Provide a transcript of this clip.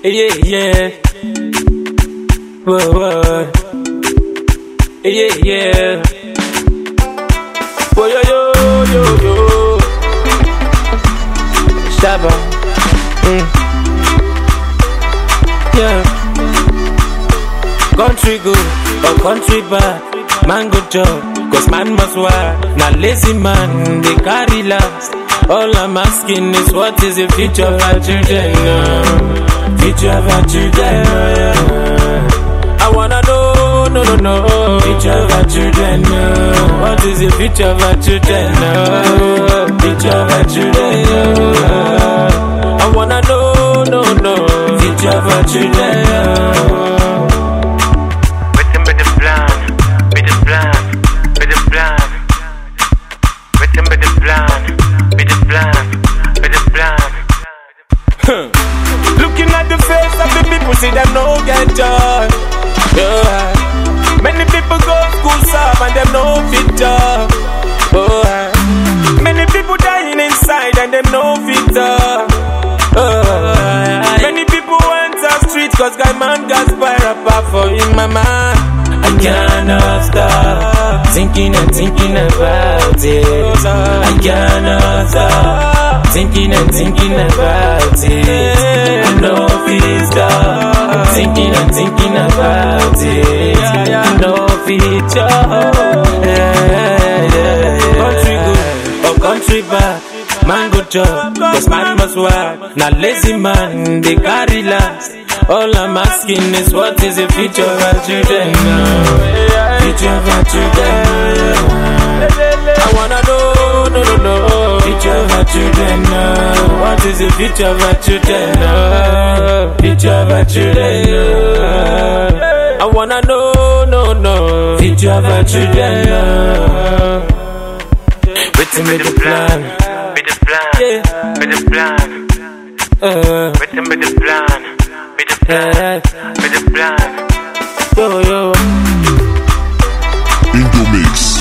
Yeah, yeah. Whoa, whoa. Yeah, yeah. Whoa, yo, yo, yo, yo. Shabba. Yeah. Country good or country bad, man good job, cause man must work. Now lazy man, they carry last. All I'm asking is what is the future of our children? Future of our children. I wanna know, no. Future of our children. What is the future of our children? Future of our children. I wanna know, no. Future of our children. Looking at the face of the people, see them no get joy. Yeah. Many people go school serve and them no fit job. Many people dying inside and them no fit up. Many people went to street cause guy man got spire apart for him, my man. I cannot stop thinking and thinking about it. I cannot stop thinking and thinking about it. I know it's stop thinking and thinking about it. I know it's country good or country bad, man good job, cause man must work. Now lazy man, they carry last. All I'm asking is what is the future of our children? Future of our children. I wanna know, no. Future of our children. What is the future of our children? Future of our children. I wanna know, no. Future of our children. Waiting with the plan. With the plan. With the plan. Waiting with the plan. With the plan. Yo, yo. In the mix.